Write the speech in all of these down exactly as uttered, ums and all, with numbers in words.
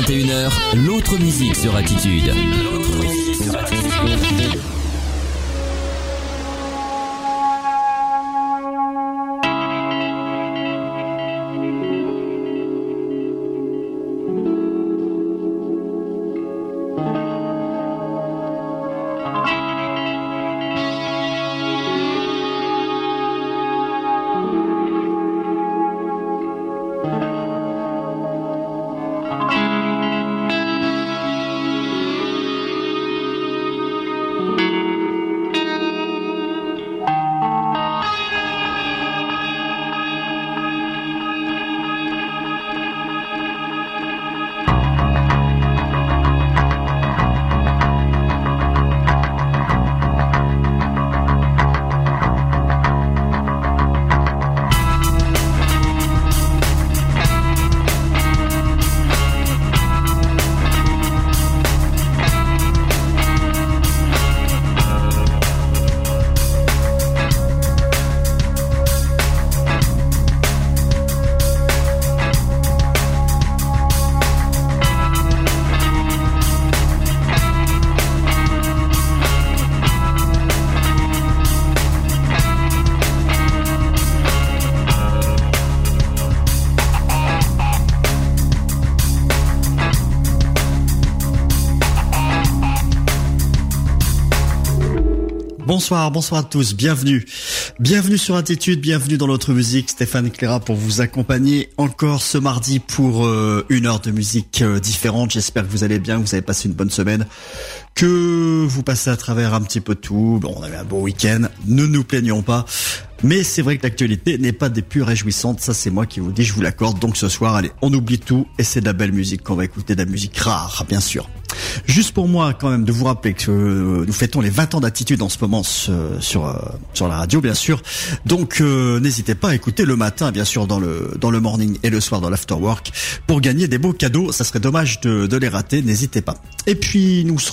vingt et une heures, l'autre musique sur Attitude. L'autre musique sur Attitude. Bonsoir, bonsoir à tous, bienvenue. Bienvenue sur Attitude, bienvenue dans l'autre musique. Stéphane Cléra pour vous accompagner encore ce mardi pour euh, une heure de musique euh, différente. J'espère que vous allez bien, que vous avez passé une bonne semaine, que vous passez à travers un petit peu tout. Bon, on avait un beau week-end, ne nous plaignons pas. Mais c'est vrai que l'actualité n'est pas des plus réjouissantes, ça c'est moi qui vous dis, je vous l'accorde. Donc ce soir, allez, on oublie tout et c'est de la belle musique qu'on va écouter, de la musique rare, bien sûr. Juste pour moi quand même de vous rappeler que euh, nous fêtons les vingt ans d'Attitude en ce moment euh, sur euh, sur la radio bien sûr. Donc euh, n'hésitez pas à écouter le matin bien sûr dans le dans le morning et le soir dans l'afterwork pour gagner des beaux cadeaux. Ça serait dommage de de les rater, n'hésitez pas. Et puis nous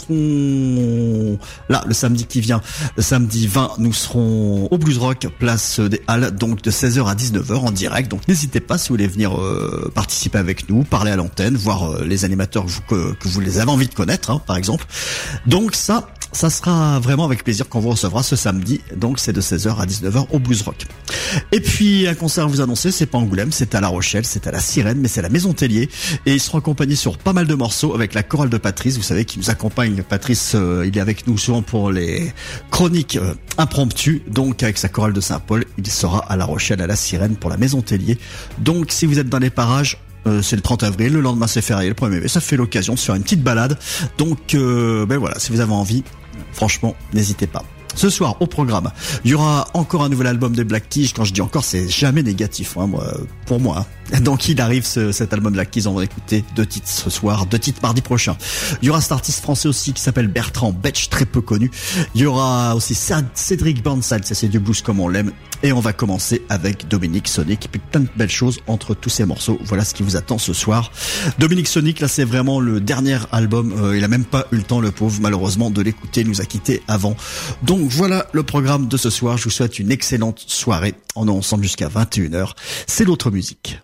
serons là le samedi qui vient, le samedi vingt, nous serons au Blues Rock, place des Halles, donc de seize heures à dix-neuf heures en direct. Donc n'hésitez pas si vous voulez venir euh, participer avec nous, parler à l'antenne, voir euh, les animateurs que vous, que, que vous les avez envie de connaître, hein, par exemple. Donc ça, ça sera vraiment avec plaisir qu'on vous recevra ce samedi. Donc c'est de seize heures à dix-neuf heures au Blues Rock. Et puis un concert à vous annoncer, c'est pas Angoulême, c'est à La Rochelle, c'est à la Sirène, mais c'est à la Maison Tellier. Et ils seront accompagnés sur pas mal de morceaux avec la chorale de Patrice. Vous savez qui nous accompagne. Patrice, euh, il est avec nous souvent pour les chroniques euh, impromptues. Donc avec sa chorale de Saint-Paul, il sera à La Rochelle, à la Sirène pour la Maison Tellier. Donc si vous êtes dans les parages, Euh, c'est le trente avril, le lendemain c'est férié, le premier mai, ça fait l'occasion de se faire une petite balade. Donc euh, ben voilà, si vous avez envie, franchement, n'hésitez pas. Ce soir, au programme, il y aura encore un nouvel album des Black Keys. Quand je dis encore, c'est jamais négatif, hein, moi, pour moi. Hein. Donc il arrive ce, cet album Black Keys, on va écouter deux titres ce soir, deux titres mardi prochain. Il y aura cet artiste français aussi qui s'appelle Bertrand Betch, très peu connu. Il y aura aussi Cédric Burnside, ça c'est du blues comme on l'aime. Et on va commencer avec Dominique Sonic, puis plein de belles choses entre tous ces morceaux. Voilà ce qui vous attend ce soir. Dominique Sonic, là c'est vraiment le dernier album, euh, il a même pas eu le temps le pauvre malheureusement de l'écouter, il nous a quittés avant. Donc voilà le programme de ce soir, je vous souhaite une excellente soirée. On est ensemble jusqu'à vingt et une heures, c'est l'autre musique.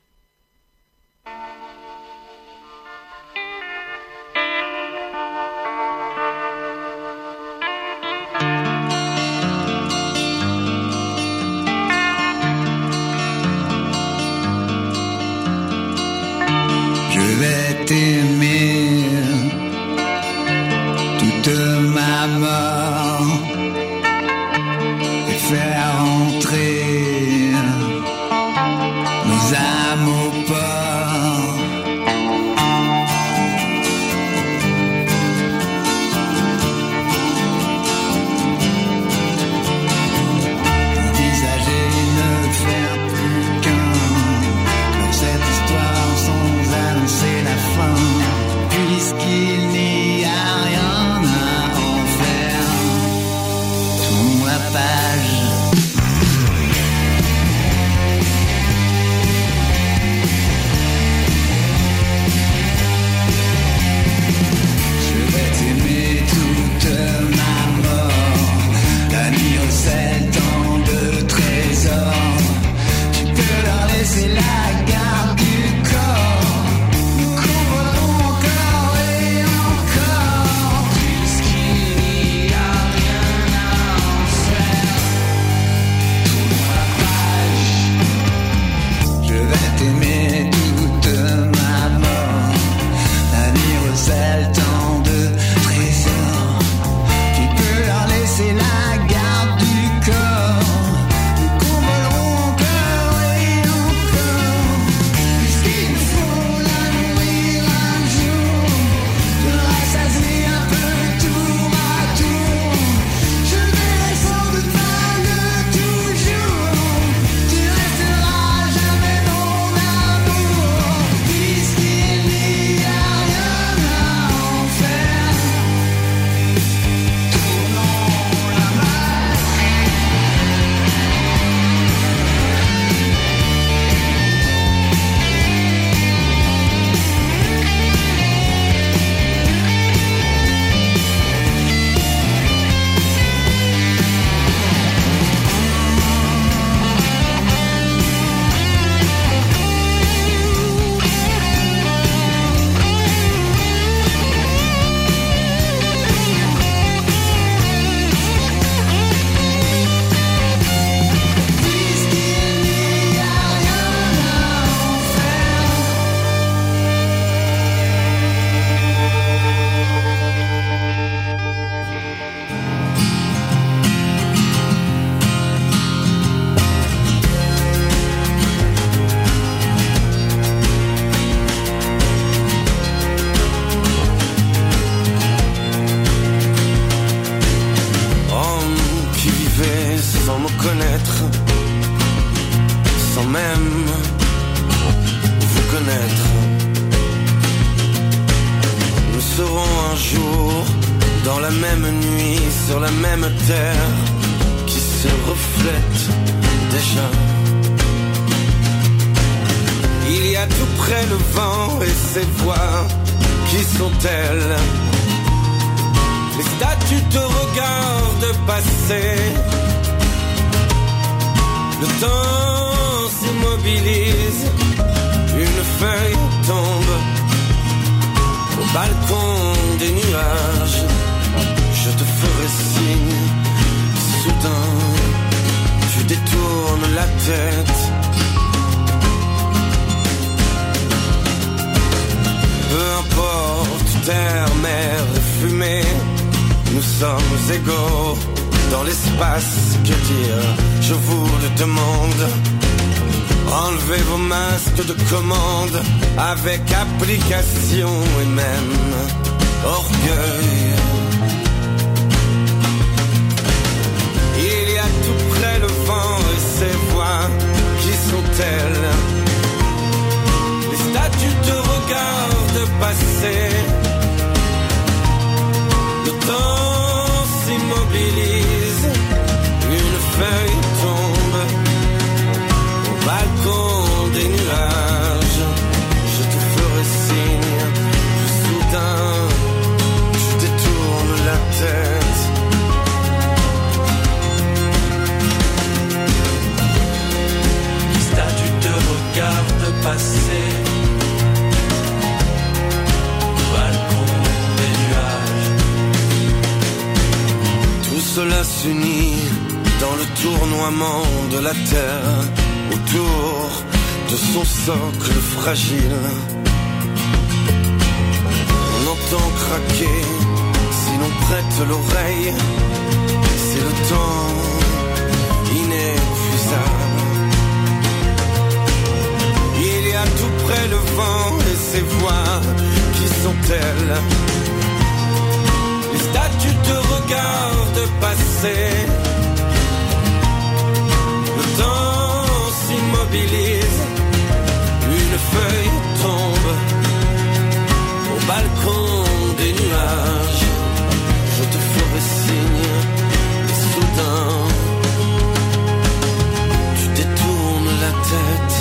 T'aimer toute ma mort et faire entrer nos âmes au port. Envisager ne faire plus qu'un dans cette histoire sans annoncer la fin, puisqu'il n'y a rien à en faire. Tourne la page. connaître, sans même vous connaître. Nous serons un jour dans la même nuit, sur la même terre qui se reflète déjà. Il y a tout près le vent et ses voix, qui sont-elles? Les statues te regardent passer. Le temps s'immobilise, une feuille tombe au balcon des nuages. Je te ferai signe, soudain tu détournes la tête. Peu importe terre, mer et fumée, nous sommes égaux dans l'espace. Que dire, je vous le demande. Enlevez vos masques de commande avec application et même orgueil. Il y a tout près le vent et ses voix, qui sont-elles? Les statues te regardent passer. Le temps s'immobilise, une feuille tombe au balcon des nuages. Je te ferai signe, soudain tu détournes la tête. Les statues te regardent passer au balcon des nuages. Tout cela s'unit dans le tournoiement de la terre, autour de son socle fragile. On entend craquer, si l'on prête l'oreille, c'est le temps inépuisable. Il y a tout près le vent et ses voix, qui sont-elles? Les statues te regardent passer. Le temps s'immobilise, une feuille tombe au balcon des nuages. Je te ferai signe, et soudain tu détournes la tête.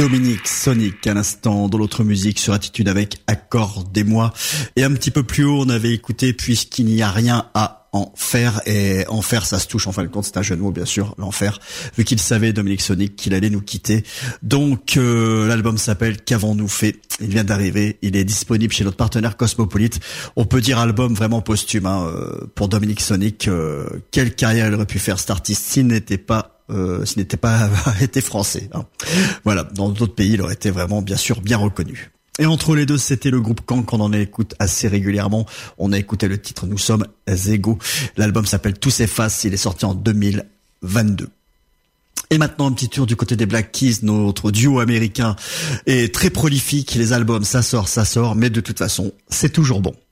Dominique Sonic à l'instant dans l'autre musique sur Attitude avec Accordez-moi. Et un petit peu plus haut, on avait écouté Puisqu'il n'y a rien à en faire. Et en faire, ça se touche en fin de compte, c'est un jeu de mots bien sûr, l'enfer, vu qu'il savait, Dominique Sonic, qu'il allait nous quitter. Donc euh, l'album s'appelle Qu'avons-nous fait. Il vient d'arriver, il est disponible chez notre partenaire Cosmopolite. On peut dire album vraiment posthume hein, pour Dominique Sonic. Euh, quelle carrière il aurait pu faire cet artiste s'il n'était pas Euh, s'il n'était pas été français. Hein. Voilà, dans d'autres pays, il aurait été vraiment, bien sûr, bien reconnu. Et entre les deux, c'était le groupe Kang qu'on en écoute assez régulièrement. On a écouté le titre Nous sommes égaux. L'album s'appelle Tout s'efface. Il est sorti en deux mille vingt-deux. Et maintenant, un petit tour du côté des Black Keys. Notre duo américain est très prolifique. Les albums, ça sort, ça sort. Mais de toute façon, c'est toujours bon.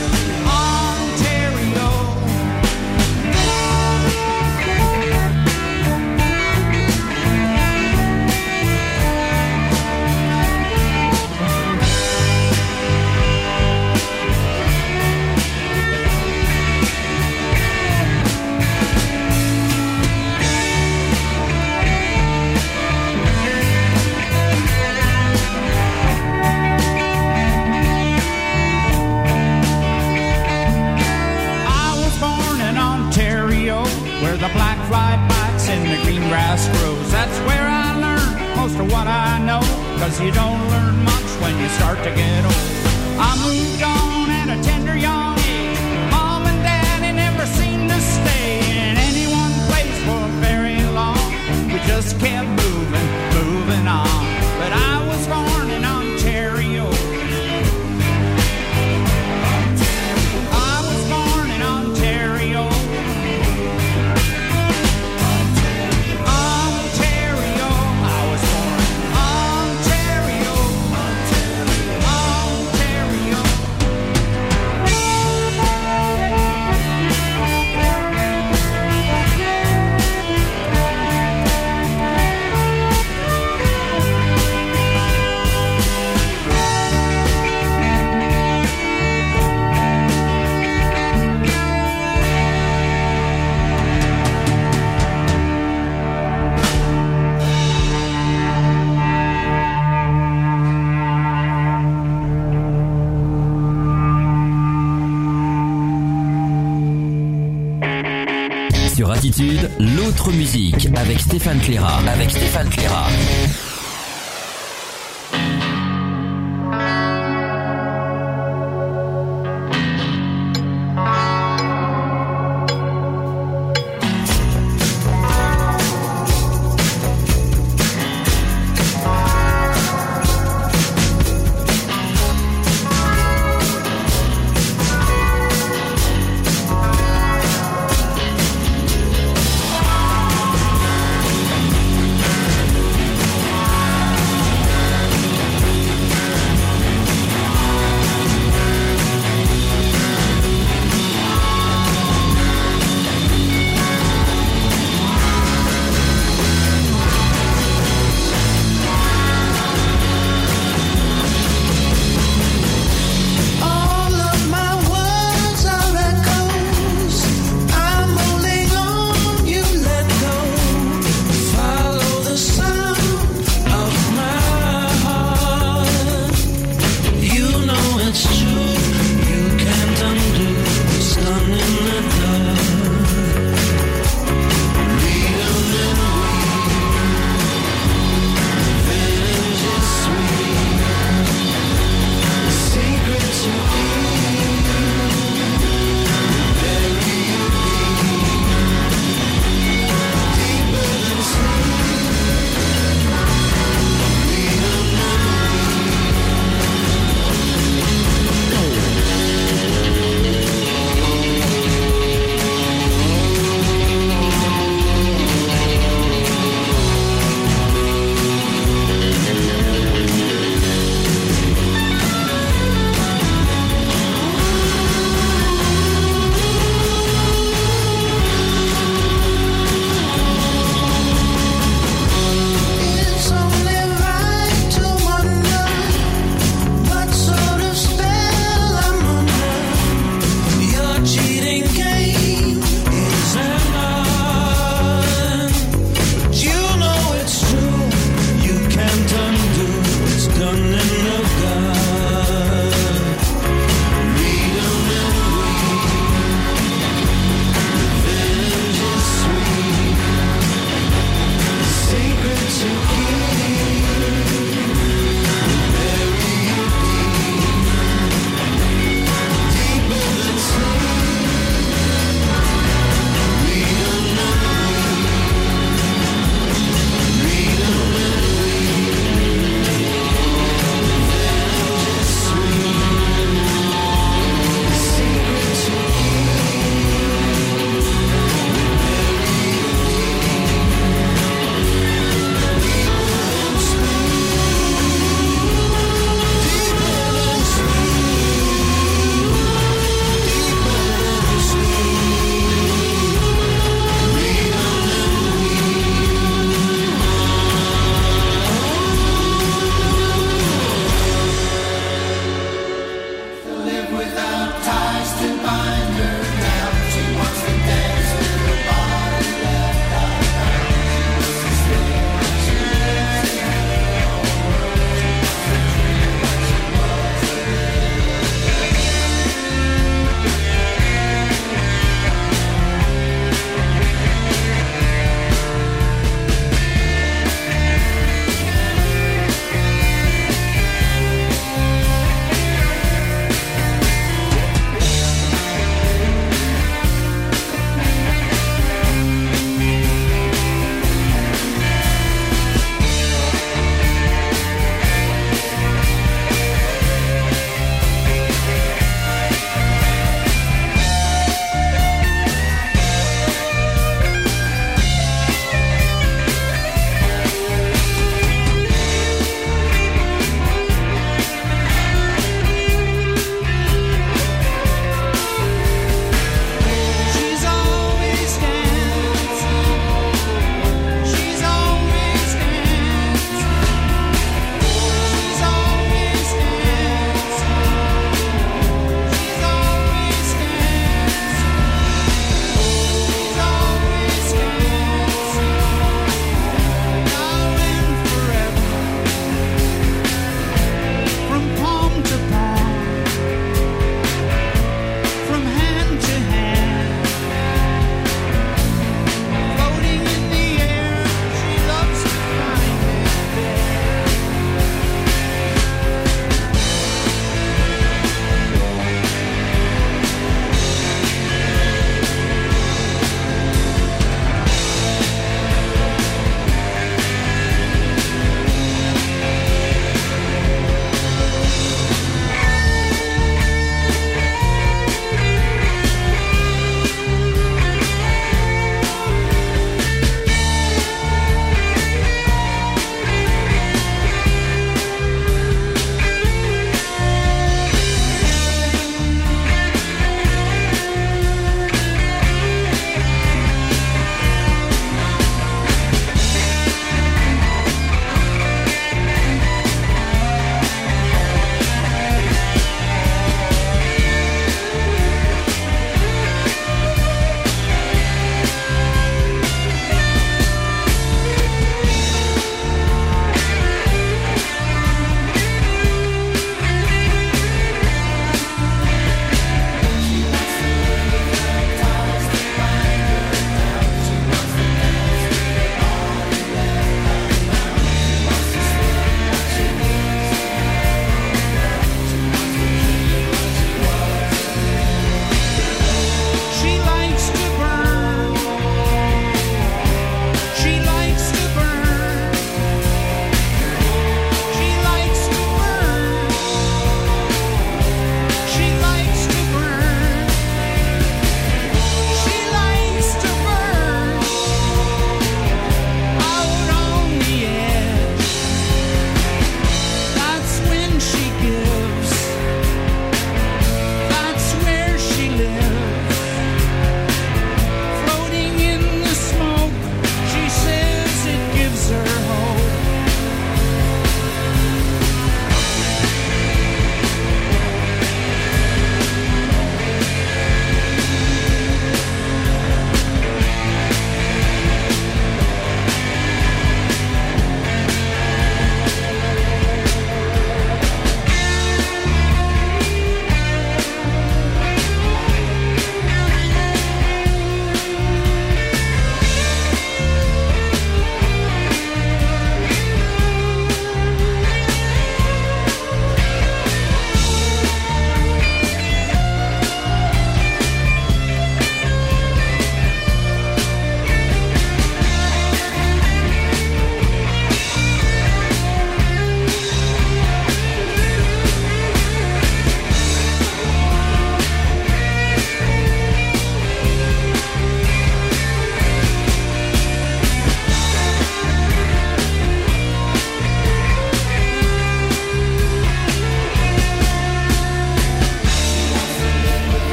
Ontario. grass grows. That's where I learned most of what I know, 'cause you don't learn much when you start to get old. I moved on at a tender young age. Mom and Daddy never seemed to stay in any one place for very long. We just kept moving, moving on. But I was born in Ontario. I was born in Ontario. Ontario. I was born in Ontario. Ontario. Sur Attitude, l'autre musique avec Stéphane Cléra. Avec Stéphane Cléra. Thank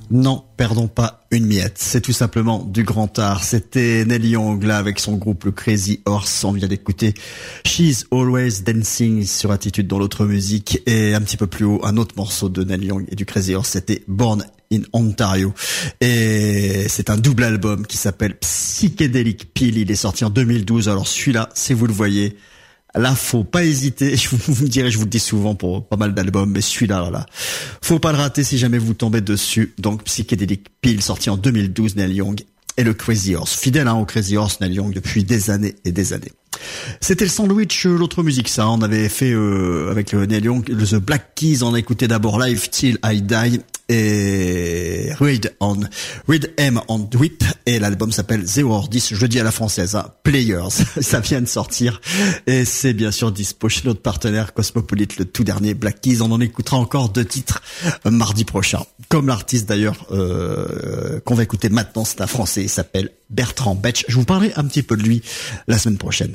Non, perdons pas une miette. C'est tout simplement du grand art. C'était Neil Young là avec son groupe le Crazy Horse. On vient d'écouter She's Always Dancing sur Attitude dans l'autre musique. Et un petit peu plus haut, un autre morceau de Neil Young et du Crazy Horse, c'était Born in Ontario. Et c'est un double album qui s'appelle Psychedelic Pill. Il est sorti en deux mille douze. Alors celui-là, si vous le voyez, là, faut pas hésiter. Je vous, vous me direz, je vous le dis souvent pour pas mal d'albums, mais celui-là, là, là, faut pas le rater si jamais vous tombez dessus. Donc, Psychedelic Pill, sorti en deux mille douze, Neil Young et le Crazy Horse. Fidèle, hein, au Crazy Horse, Neil Young, depuis des années et des années. C'était le sandwich, euh, l'autre musique, ça. On avait fait, euh, avec le Neil Young, le The Black Keys. On a écouté d'abord Live Till I Die et Read on, Read M on Whip. Et l'album s'appelle zéro heure dix, je dis à la française, hein, Players. Ça vient de sortir. Et c'est bien sûr dispo chez notre partenaire Cosmopolite, le tout dernier Black Keys. On en écoutera encore deux titres euh, mardi prochain. Comme l'artiste d'ailleurs, euh, qu'on va écouter maintenant, c'est un français, il s'appelle Bertrand Betch. Je vous parlerai un petit peu de lui la semaine prochaine.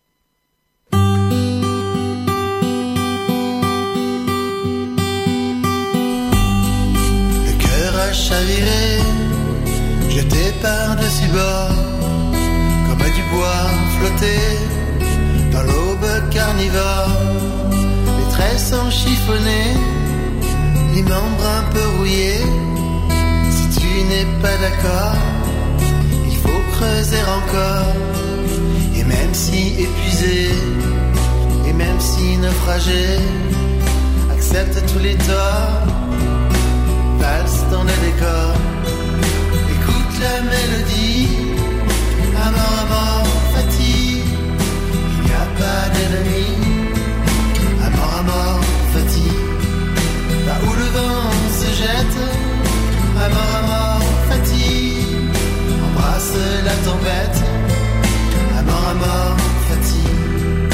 Chaviré, jeté par-dessus bord, comme du bois flotté dans l'aube carnivore. Les traits sont chiffonnés, les membres un peu rouillés. Si tu n'es pas d'accord, il faut creuser encore. Et même si épuisé, et même si naufragé, accepte tous les torts, valse dans le décor. Écoute la mélodie, à mort à mort, fatigue. Il n'y a pas d'ennemi, à mort à mort, fatigue. Là où le vent se jette, à mort à mort, fatigue. Embrasse la tempête, à mort à mort, fatigue.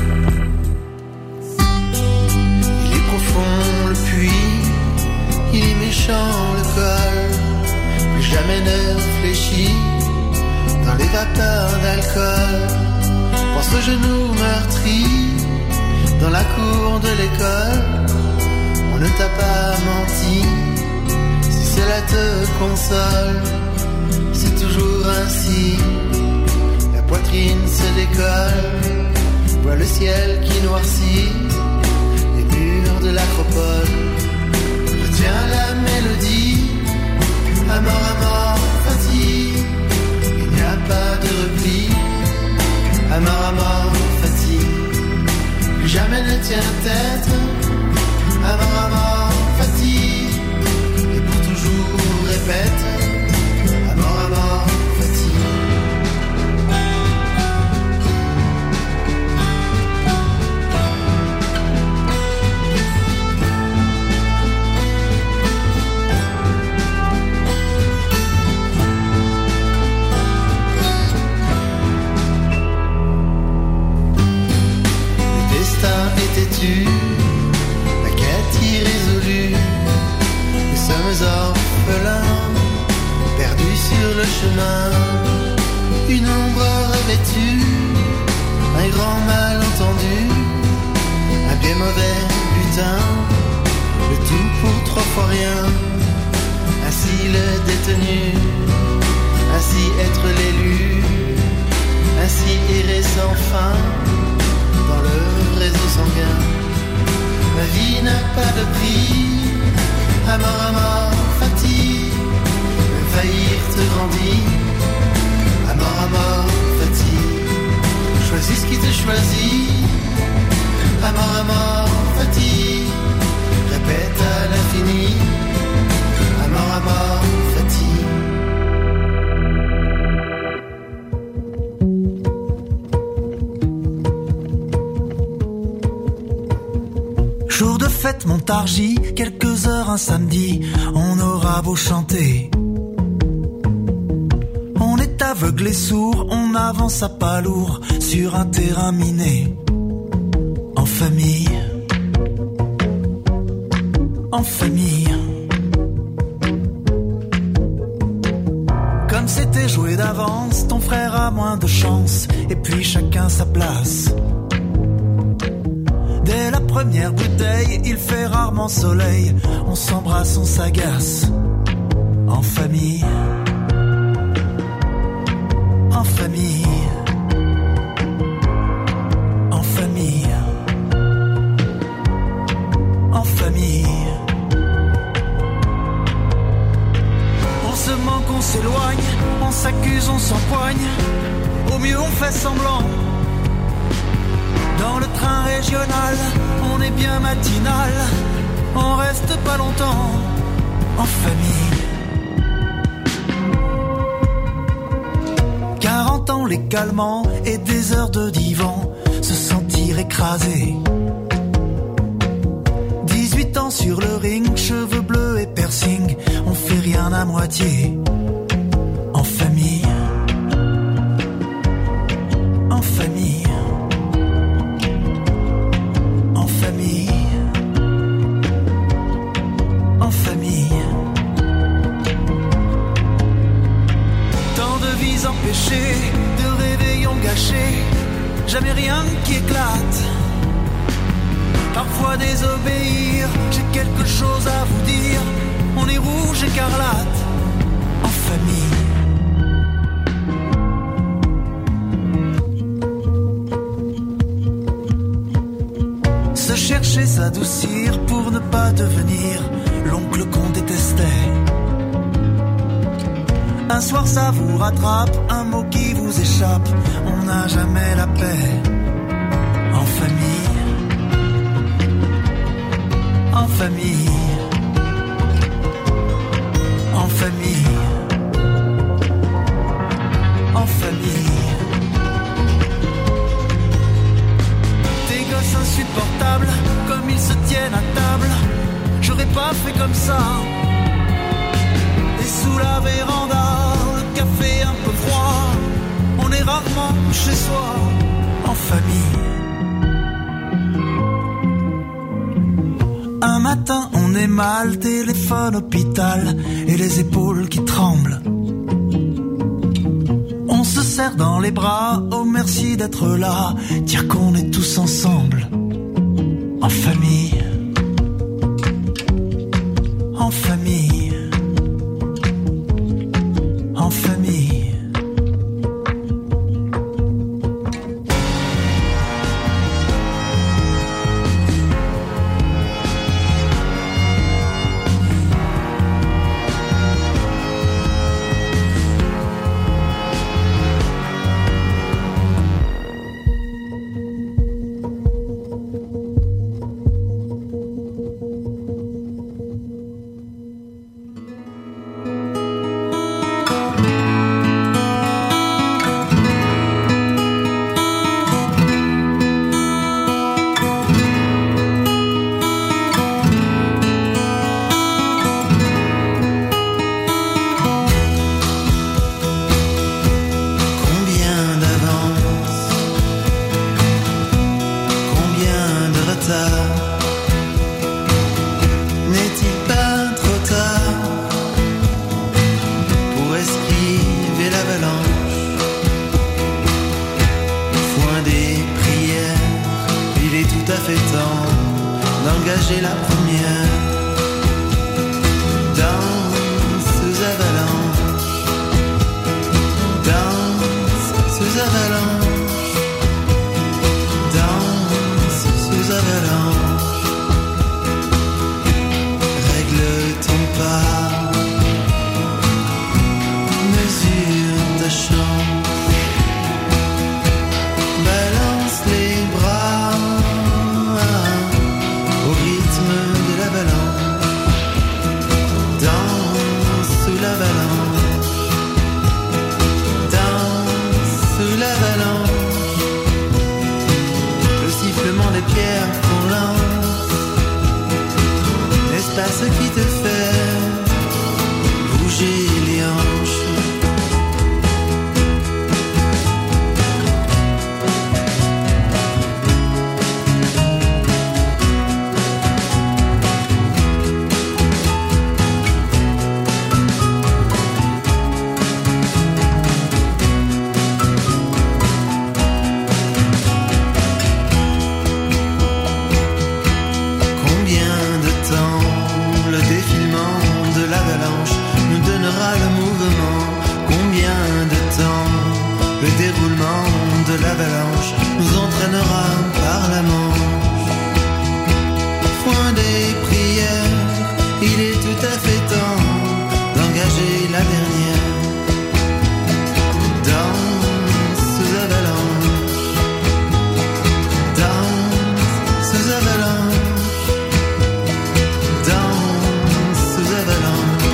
Il est profond le puits, il est méchant le col, plus jamais ne fléchit dans les vapeurs d'alcool. Pense au genou meurtri dans la cour de l'école. On ne t'a pas menti, si cela te console. C'est toujours ainsi, la poitrine se décolle. Vois le ciel qui noircit les murs de l'acropole. Tiens la mélodie, à mort à mort, fatigue. Il n'y a pas de repli, à mort à mort, fatigue. Plus jamais ne tient tête, à mort à mort, fatigue. Et pour toujours répète, à mort à mort, fatigue. Têtu, la quête irrésolue, nous sommes orphelins, perdus sur le chemin, une ombre revêtue, un grand malentendu, un bien mauvais butin, le tout pour trois fois rien, ainsi le détenu, ainsi être l'élu, ainsi errer sans fin dans le réseau sanguin. La vie n'a pas de prix, à mort à mort, fatigue. Même faillir te grandit, à mort à mort, fatigue. Choisis ce qui te choisit, à mort à mort, fatigue. Répète à l'infini, à mort à mort, fatigue. Jour de fête Montargis, quelques heures un samedi, on aura beau chanter. On est aveugle et sourd, on avance à pas lourd sur un terrain miné. En famille, en famille. Comme c'était joué d'avance, ton frère a moins de chance, et puis chacun sa place. Dès la première bouteille, il fait rarement soleil. On s'embrasse, on s'agace. en famille, en famille, en famille, en famille. On se manque, on s'éloigne, on s'accuse, on s'empoigne, au mieux on fait semblant. Dans le train régional, on est bien matinal, on reste pas longtemps en famille. quarante ans les calmants et des heures de divan, se sentir écrasé. dix-huit ans sur le ring, cheveux bleus et piercing, on fait rien à moitié. En famille, en famille, en famille, en famille. Tant de vies empêchées, de réveillons gâchés, jamais rien qui éclate. Parfois désobéir, j'ai quelque chose à vous dire, on est rouge écarlate, en famille. Se chercher, s'adoucir pour ne pas devenir l'oncle qu'on détestait. Un soir ça vous rattrape, un mot qui vous échappe, on n'a jamais la paix. En famille, en famille, en famille, en famille. Des gosses insupportables, comme ils se tiennent à table, j'aurais pas fait comme ça. Et sous la véranda, le café un peu froid, on est rarement chez soi, en famille. Un matin on est mal, téléphone hôpital et les épaules qui tremblent. On se serre dans les bras, oh merci d'être là, dire qu'on est tous ensemble, en famille, en famille, en famille. D'engager la première danse sous avalanche, danse sous avalanche, danse sous avalanche. Règle ton pas, mesure ta chance, balance les bras au rythme de l'avalanche, danse sous l'avalanche, danse sous l'avalanche. mouvement de l'avalanche nous entraînera par la Manche. Point des prières, il est tout à fait temps d'engager la dernière. Danse sous avalanche, danse sous avalanche, danse sous avalanche.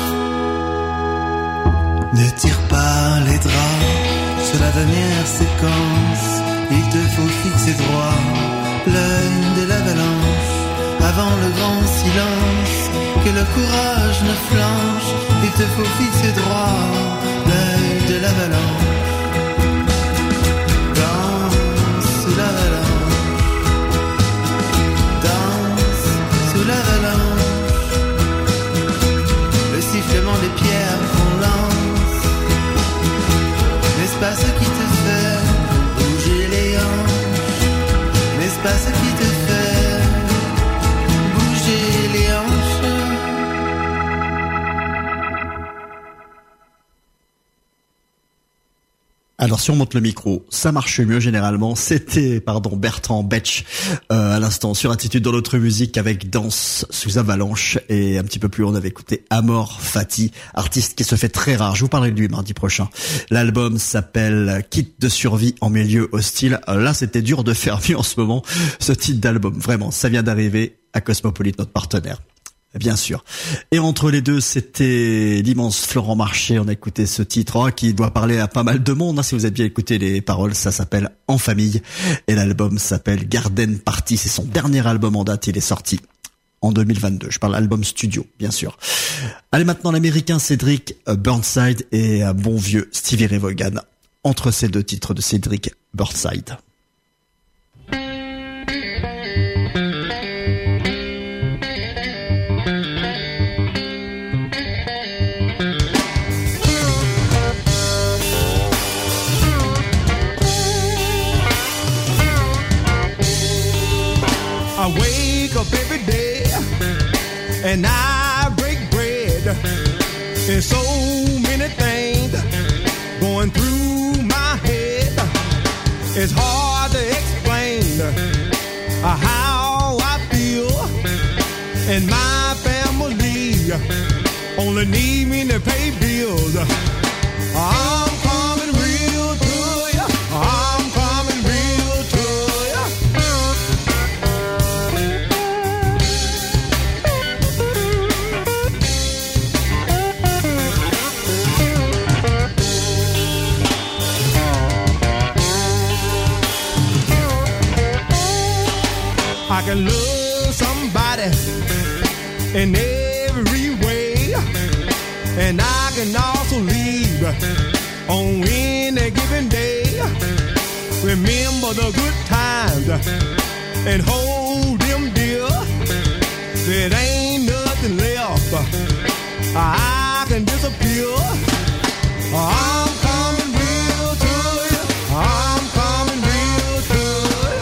Ne tire pas les draps sur la dernière séquence, il te faut fixer droit l'œil de l'avalanche. Avant le grand silence, que le courage ne flanche, il te faut fixer droit l'œil de l'avalanche. Danse sous l'avalanche, danse sous l'avalanche. Le sifflement des pierres qu'on lance, n'est-ce pas ce qui te fait bouger les hanches? N'est-ce pas ce qui te fait bouger les hanches? Alors si on monte le micro, ça marche mieux généralement. C'était, pardon, Bertrand Betch euh, à l'instant sur Attitude dans l'autre musique avec Danse sous avalanche, et un petit peu plus on avait écouté Amor Fati, artiste qui se fait très rare. Je vous parlerai de lui mardi prochain. L'album s'appelle Kit de survie en milieu hostile. Euh, là c'était dur de faire mieux en ce moment, ce titre d'album. Vraiment, ça vient d'arriver à Cosmopolite, notre partenaire. Bien sûr. Et entre les deux, c'était l'immense Florent Marché. On a écouté ce titre oh, qui doit parler à pas mal de monde. Hein, si vous avez bien écouté les paroles, ça s'appelle En famille. Et l'album s'appelle Garden Party. C'est son dernier album en date. Il est sorti en deux mille vingt-deux. Je parle album studio, bien sûr. Allez, maintenant l'américain Cédric Burnside et un bon vieux Stevie Ray Vaughan. Entre ces deux titres de Cédric Burnside. I wake up every day and I break bread. There's so many things going through my head. It's hard to explain uh, how I feel. And my family only need me to pay bills. I'm coming real to ya. I'm coming real to ya. I can love somebody in every way, and I can also leave on any given day. Remember the good times and hold them dear. There ain't nothing left, I can disappear. I'm coming real to you. I'm coming real to you.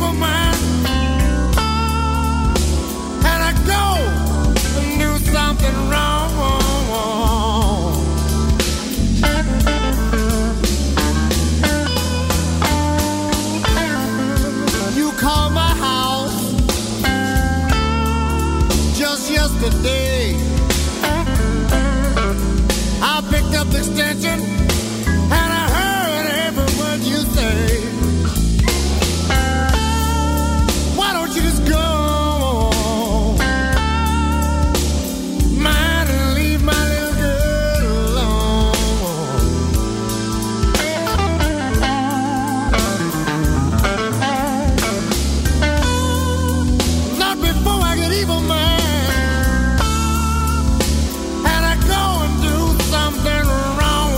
evil mind, and I go and do something wrong. You called my house just yesterday. I picked up the extension and I heard every word you say. Why don't you just go mine and leave my little girl alone? Not before I get evil mind and I go and do something wrong.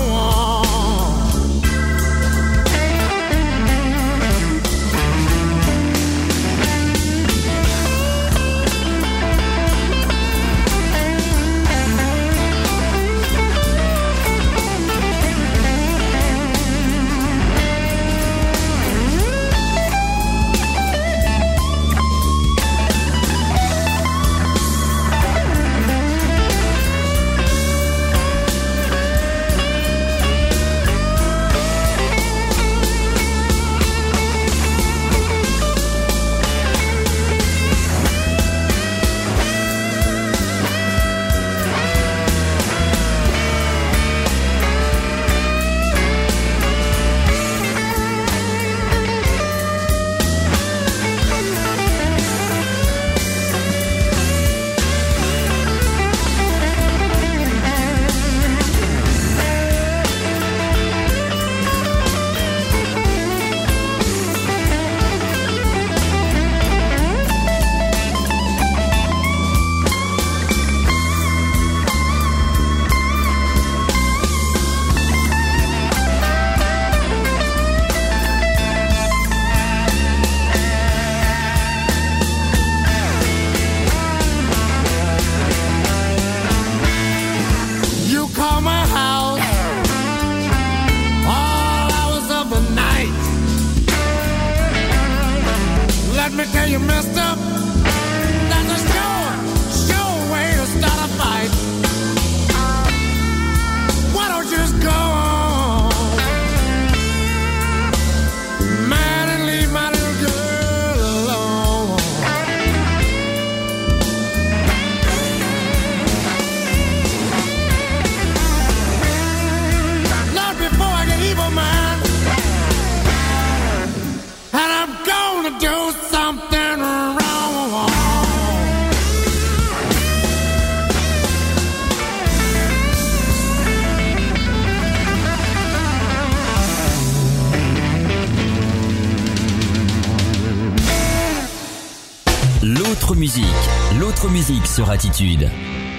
You call my house all hours of the night. Let me tell you, mister, that's a sure, sure way to start a fight. Why don't you just go on, man, and leave my little girl alone? Not before I get evil mind, and I'm gonna do something wrong. L'autre musique, l'autre musique sur Attitude.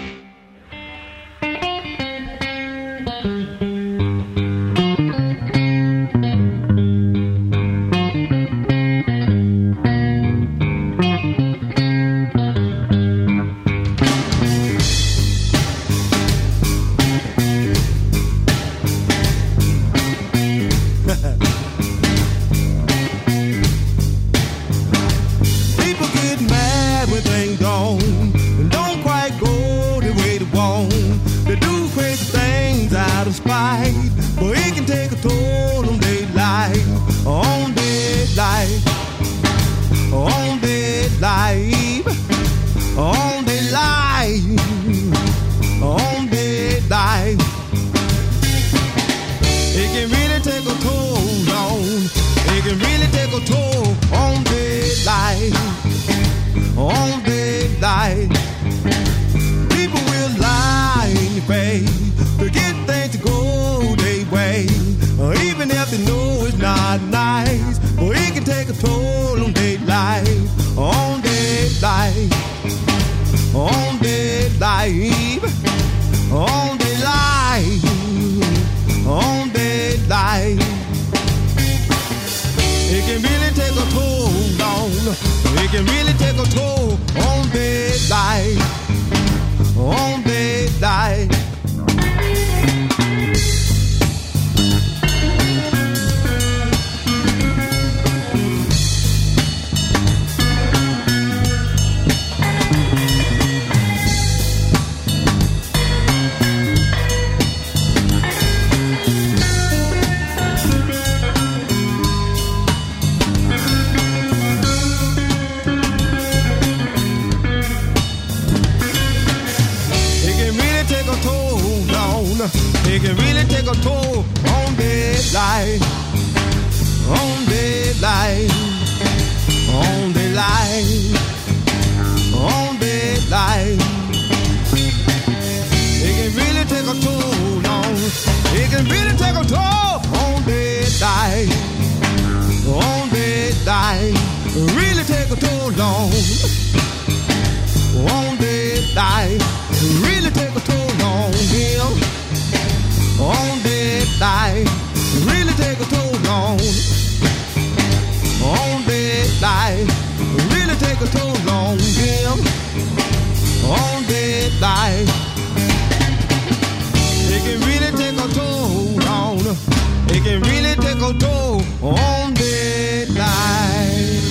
People get mad when things don't, and don't quite go the way they want. They do crazy things out of spite, but it can take a toll on their life, on their life, on their life, on their life, on their life. It can really take a toll on, it can really take a toll on their life, on their life. People will lie in your face to get things to go their way, or even if they know it's not nice, but it can take a toll on their life, on their life, on their life, on their life, on their life. It can really take a toll on, it can really take a toll on their life, on their life. life really take a toll on him. On dead life really take a toll on. On dead life really take a toll on him. On dead life, it can really take a toll on. It can really take a toll on dead life.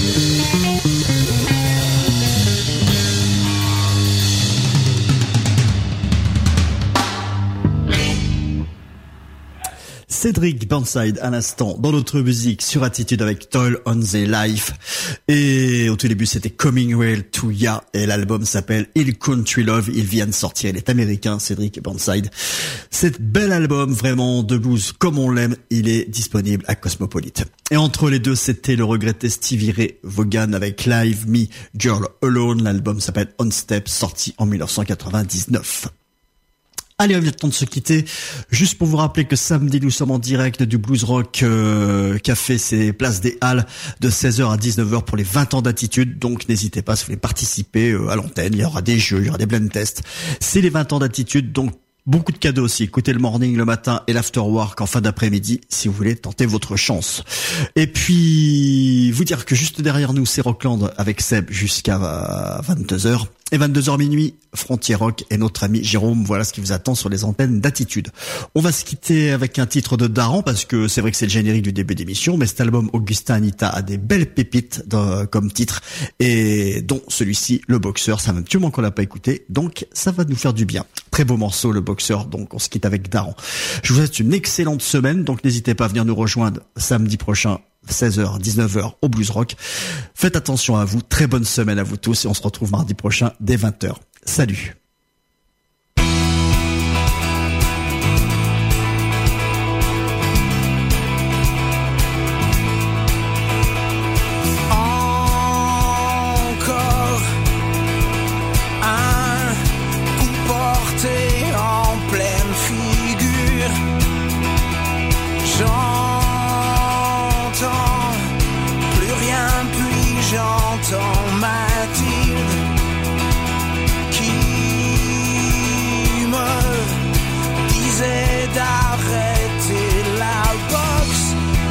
Cédric Burnside à l'instant dans notre musique sur Attitude avec Toll on the Life. Et au tout début c'était Coming Well to Ya et l'album s'appelle Il Country Love. Il vient de sortir, il est américain, Cédric Burnside. C'est bel album vraiment de blues comme on l'aime, il est disponible à Cosmopolite. Et entre les deux c'était le regretté Stevie Ray Vaughan avec Live Me Girl Alone. L'album s'appelle On Step, sorti en dix-neuf cent quatre-vingt-dix-neuf. Allez, il est temps de se quitter. Juste pour vous rappeler que samedi, nous sommes en direct du Blues Rock euh, Café, c'est Place des Halles, de seize heures à dix-neuf heures pour les vingt ans d'attitude. Donc, n'hésitez pas si vous voulez participer euh, à l'antenne. Il y aura des jeux, il y aura des blind tests. C'est les vingt ans d'attitude, donc beaucoup de cadeaux aussi. Écoutez le morning le matin et l'afterwork en fin d'après-midi si vous voulez tenter votre chance. Et puis, vous dire que juste derrière nous, c'est Rockland avec Seb jusqu'à vingt-deux heures. Et vingt-deux heures minuit, Frontier Rock et notre ami Jérôme, voilà ce qui vous attend sur les antennes d'Attitude. On va se quitter avec un titre de Daran, parce que c'est vrai que c'est le générique du début d'émission, mais cet album Augustin Anita a des belles pépites de, comme titre, et dont celui-ci, Le Boxeur, ça fait un petit moment qu'on l'a pas écouté, donc ça va nous faire du bien. Très beau morceau, Le Boxeur, donc on se quitte avec Daran. Je vous souhaite une excellente semaine, donc n'hésitez pas à venir nous rejoindre samedi prochain, seize heures, dix-neuf heures au Blues Rock. Faites attention à vous, très bonne semaine à vous tous et on se retrouve mardi prochain dès vingt heures. Salut. Encore un coup porté en pleine figure. J'entends plus rien, puis j'entends Mathilde qui me disait d'arrêter la boxe.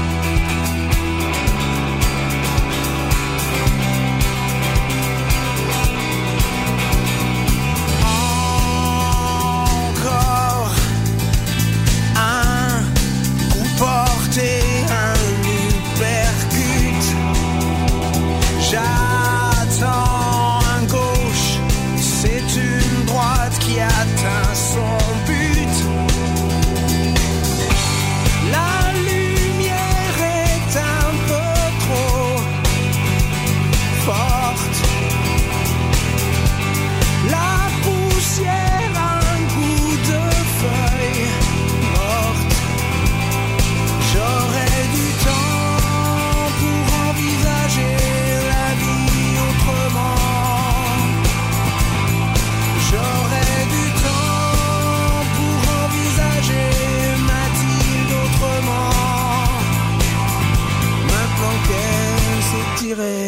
Encore un coup porté, un uppercut. J'attends un gauche, c'est une droite qui atteint son but. La lumière est un peu trop forte. La poussière a un goût de feuille morte. J'aurais du temps pour envisager la vie autrement. J'aurais du temps pour envisager Mathilde autrement. Maintenant qu'elle s'est tirée